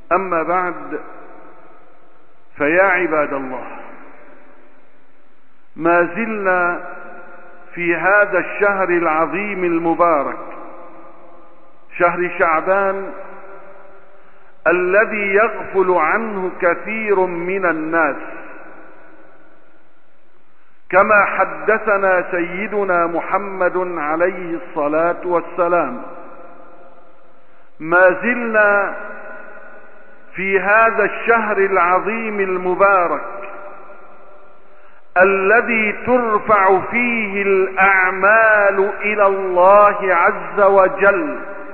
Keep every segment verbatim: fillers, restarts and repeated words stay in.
أما بعد، فيا عباد الله، ما زلنا في هذا الشهر العظيم المبارك، شهر شعبان، الذي يغفل عنه كثير من الناس، كما حدثنا سيدنا محمد عليه الصلاة والسلام. ما زلنا في هذا الشهر العظيم المبارك الذي ترفع فيه الأعمال إلى الله عز وجل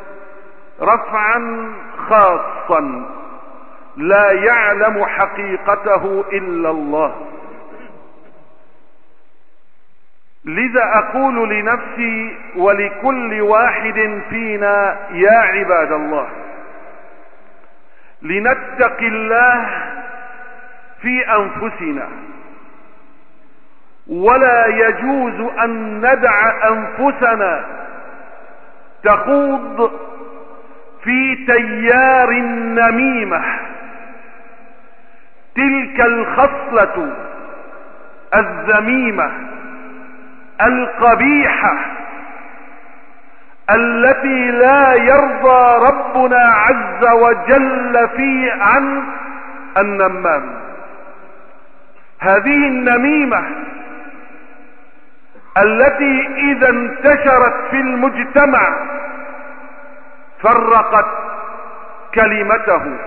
رفعا خاصا لا يعلم حقيقته إلا الله. لذا أقول لنفسي ولكل واحد فينا: يا عباد الله، لنتق الله في أنفسنا، ولا يجوز أن ندع أنفسنا تخوض في تيار النميمة، تلك الخصلة الذميمة القبيحة التي لا يرضى ربنا عز وجل في عن النمام. هذه النميمة التي إذا انتشرت في المجتمع فرقت كلمته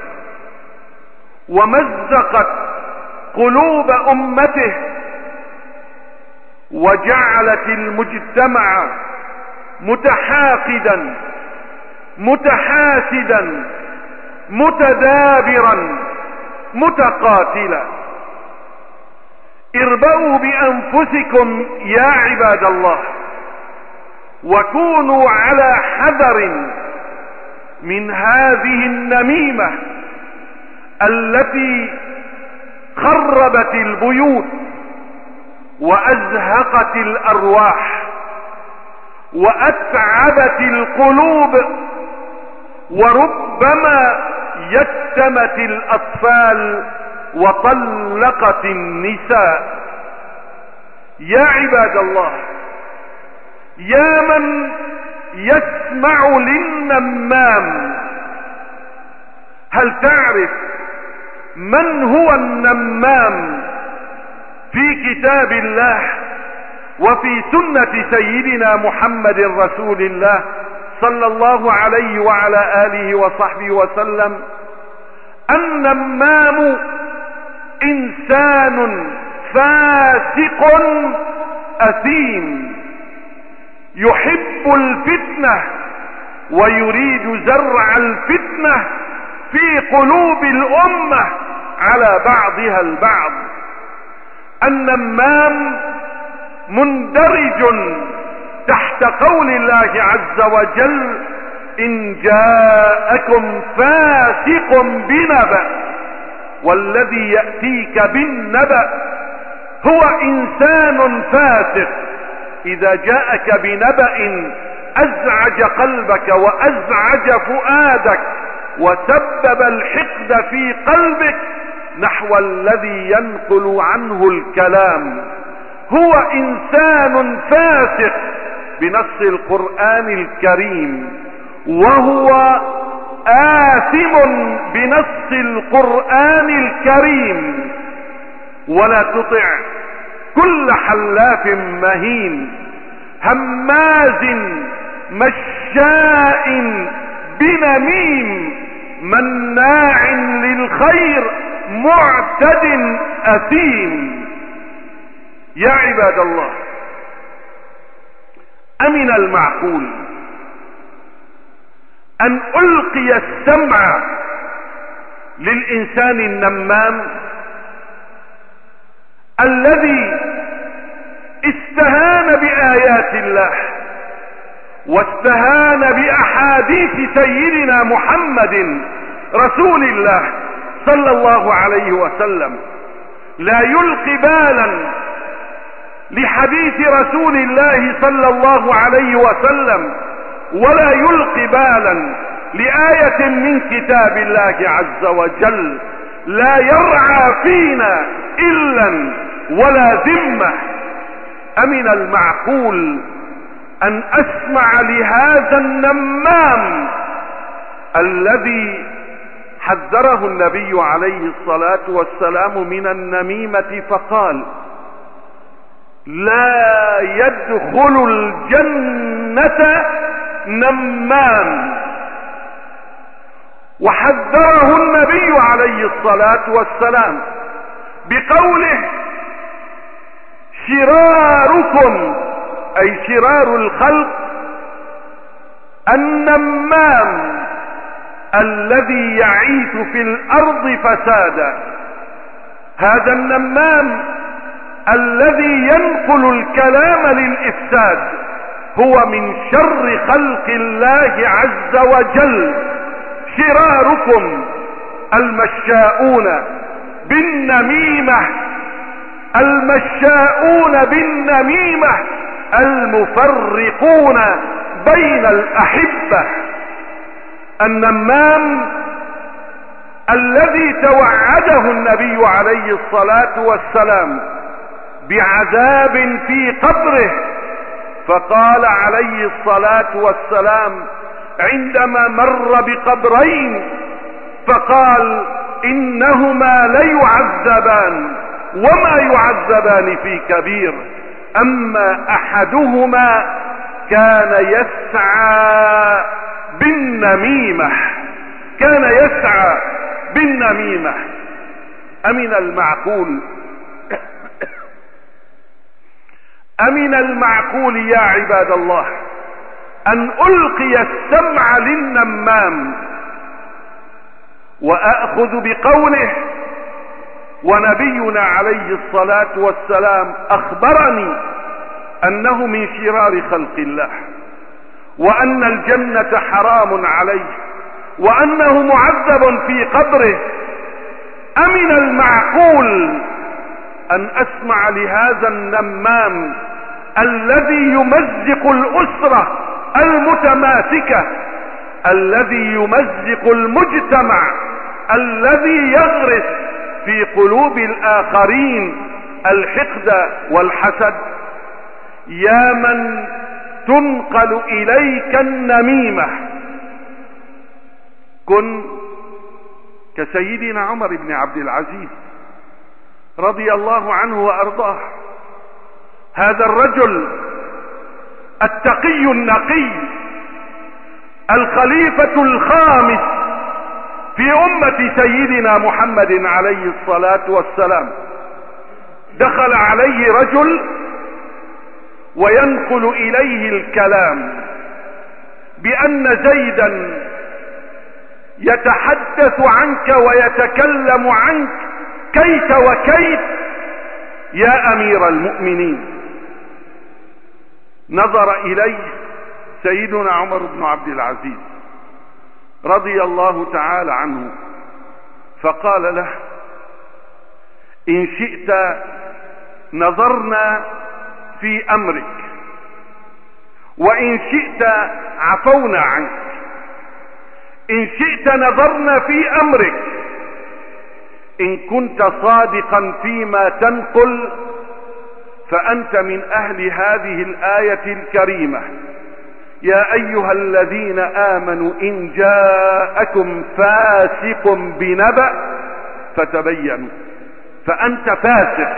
ومزقت قلوب أمته، وجعلت المجتمع متحاقدا متحاسدا متدابرا متقاتلا. اربؤوا بأنفسكم يا عباد الله، وكونوا على حذر من هذه النميمة التي خربت البيوت وأزهقت الأرواح وأتعبت القلوب، وربما يتمت الأطفال وطلقت النساء. يا عباد الله، يا من يسمع للنمام، هل تعرف من هو النمام في كتاب الله وفي سنة سيدنا محمد رسول الله صلى الله عليه وعلى آله وصحبه وسلم؟ النمام إنسان فاسق أثيم يحب الفتنة ويريد زرع الفتنة في قلوب الأمة على بعضها البعض. النمام مندرج تحت قول الله عز وجل: إن جاءكم فاسق بنبأ. والذي يأتيك بالنبأ هو إنسان فاسق. إذا جاءك بنبأ أزعج قلبك وأزعج فؤادك وسبب الحقد في قلبك نحو الذي ينقل عنه الكلام، هو إنسان فاسق بنص القرآن الكريم، وهو آثم بنص القرآن الكريم. ولا تطع كل حلاف مهين هماز مشاء بنميم مناع للخير معتد أثيم. يا عباد الله، أمن المعقول أن ألقي السمع للإنسان النمام الذي استهان بآيات الله واستهان بأحاديث سيدنا محمد رسول الله صلى الله عليه وسلم، لا يلقي بالا لحديث رسول الله صلى الله عليه وسلم، ولا يلقي بالا لآية من كتاب الله عز وجل لا يرعى فينا إلا ولا ذمة. أمن المعقول أن أسمع لهذا النمام الذي حذره النبي عليه الصلاة والسلام من النميمة فقال: لا يدخل الجنة نمام. وحذره النبي عليه الصلاة والسلام بقوله: شراركم، أي شرار الخلق، النمام الذي يعيث في الأرض فسادا. هذا النمام الذي ينقل الكلام للإفساد هو من شر خلق الله عز وجل. شراركم المشاؤون بالنميمة، المشاؤون بالنميمة المفرقون بين الأحبة. النمام الذي توعده النبي عليه الصلاة والسلام بعذاب في قبره، فقال عليه الصلاة والسلام عندما مر بقبرين فقال: إنهما ليعذبان وما يعذبان في كبير، أما أحدهما كان يسعى بالنميمة، كان يسعى بالنميمة. أمن المعقول أمن المعقول يا عباد الله أن ألقي السمع للنمام وأخذ بقوله: ونبينا عليه الصلاة والسلام أخبرني أنه من شرار خلق الله، وأن الجنة حرام عليه، وأنه معذب في قبره. أمن المعقول أن أسمع لهذا النمام الذي يمزق الأسرة المتماسكة، الذي يمزق المجتمع، الذي يغرس في قلوب الآخرين الحقد والحسد. يا من تنقل إليك النميمة، كن كسيدنا عمر بن عبد العزيز رضي الله عنه وأرضاه. هذا الرجل التقي النقي، الخليفة الخامس في أمة سيدنا محمد عليه الصلاة والسلام، دخل عليه رجل وينقل إليه الكلام بأن زيدا يتحدث عنك ويتكلم عنك كيت وكيت يا أمير المؤمنين. نظر إليه سيدنا عمر بن عبد العزيز رضي الله تعالى عنه فقال له: إن شئت نظرنا في أمرك، وإن شئت عفونا عنك. إن شئت نظرنا في أمرك، إن كنت صادقا فيما تنقل فأنت من أهل هذه الآية الكريمة: يا أيها الذين آمنوا إن جاءكم فاسق بنبأ فتبينوا. فأنت فاسق.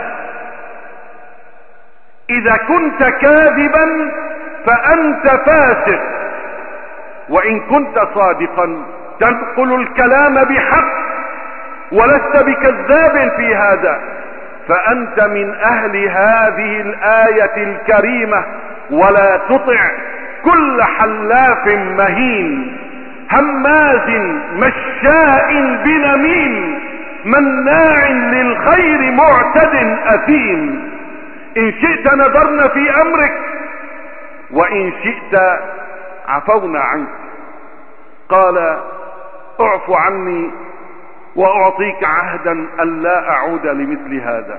إذا كنت كاذبا فأنت فاسق، وإن كنت صادقا تنقل الكلام بحق ولست بكذاب في هذا فأنت من أهل هذه الآية الكريمة. ولا تطع كل حلاف مهين هماز مشاء بنميم مناع للخير معتد أثيم. إن شئت نظرنا في أمرك، وإن شئت عفونا عنك. قال: اعف عني وأعطيك عهدا أن لا أعود لمثل هذا.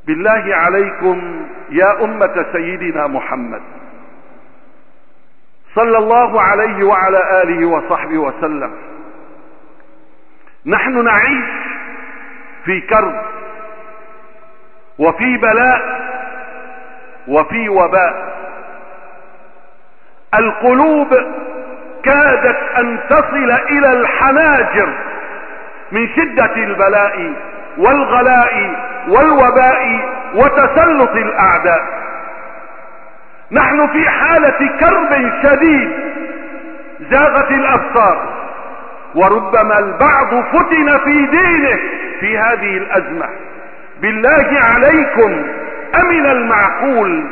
بالله عليكم يا أمة سيدنا محمد، صلى الله عليه وعلى آله وصحبه وسلم. نحن نعيش في كرب وفي بلاء وفي وباء. القلوب كادت أن تصل إلى الحناجر من شدة البلاء والغلاء والوباء وتسلط الأعداء. نحن في حالة كرب شديد، زاغت الأبصار، وربما البعض فتن في دينه في هذه الأزمة. بالله عليكم، أمن المعقول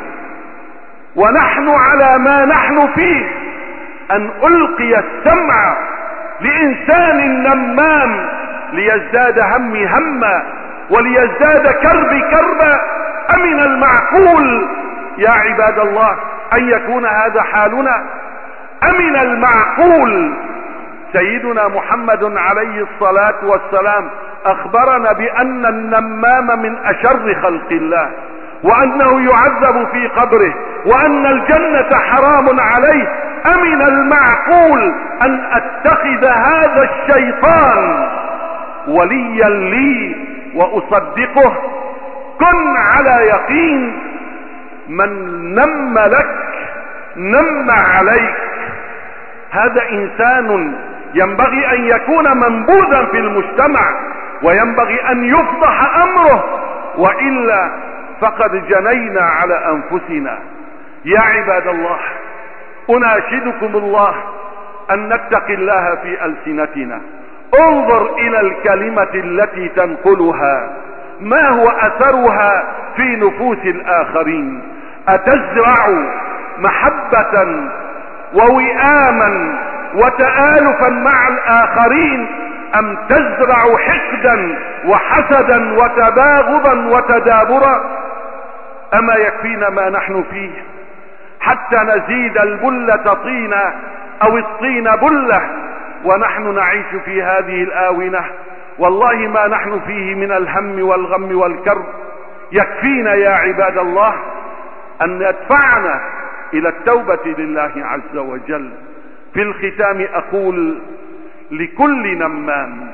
ونحن على ما نحن فيه أن ألقي السمع لإنسان نمام ليزداد همي هما وليزداد كربي كربا؟ أمن المعقول يا عباد الله أن يكون هذا حالنا؟ أمن المعقول؟ سيدنا محمد عليه الصلاة والسلام أخبرنا بأن النمام من أشر خلق الله، وأنه يعذب في قبره، وأن الجنة حرام عليه. أمن المعقول أن أتخذ هذا الشيطان وليا لي وأصدقه؟ كن على يقين، من نم لك نم عليك. هذا إنسان ينبغي أن يكون منبوذا في المجتمع، وينبغي أن يفضح أمره، وإلا فقد جنينا على أنفسنا. يا عباد الله، أناشدكم الله أن نتقي الله في ألسنتنا. انظر إلى الكلمة التي تنقلها، ما هو أثرها في نفوس الآخرين؟ أتزرع محبة ووئاما وتآلفا مع الآخرين، أم تزرع حقدا وحسدا وتباغضا وتدابرا؟ أما يكفينا ما نحن فيه حتى نزيد البلة طينا أو الطين بلة ونحن نعيش في هذه الآونة؟ والله ما نحن فيه من الهم والغم والكرب يكفينا يا عباد الله أن يدفعنا إلى التوبة لله عز وجل. في الختام أقول لكل نمام: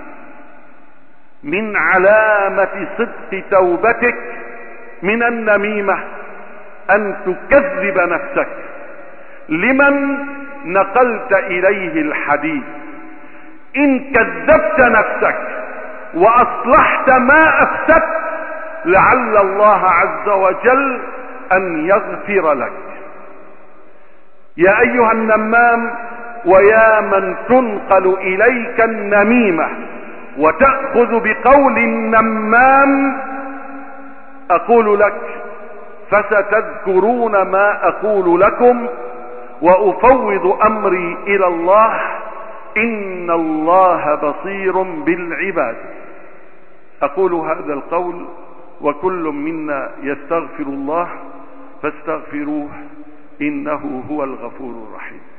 من علامة صدق توبتك من النميمة أن تكذب نفسك لمن نقلت إليه الحديث. إن كذبت نفسك وأصلحت ما أفسدت لعل الله عز وجل أن يغفر لك. يا أيها النمام، ويا من تنقل إليك النميمة وتأخذ بقول النمام، أقول لك: فستذكرون ما أقول لكم، وأفوض أمري إلى الله، إن الله بصير بالعباد. أقول هذا القول وكل منا يستغفر الله، فاستغفروه إنه هو الغفور الرحيم.